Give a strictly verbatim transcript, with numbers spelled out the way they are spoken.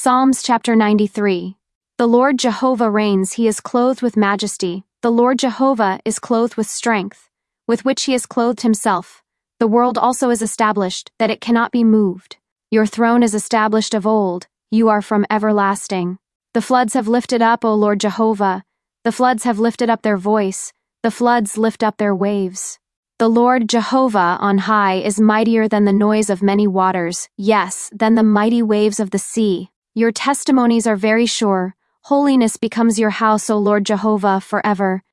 Psalms chapter ninety-three. The Lord Jehovah reigns, he is clothed with majesty. The Lord Jehovah is clothed with strength, with which he has clothed himself. The world also is established, that it cannot be moved. Your throne is established of old, you are from everlasting. The floods have lifted up, O Lord Jehovah. The floods have lifted up their voice. The floods lift up their waves. The Lord Jehovah on high is mightier than the noise of many waters, yes, than the mighty waves of the sea. Your testimonies are very sure. Holiness becomes your house, O Lord Jehovah, forever.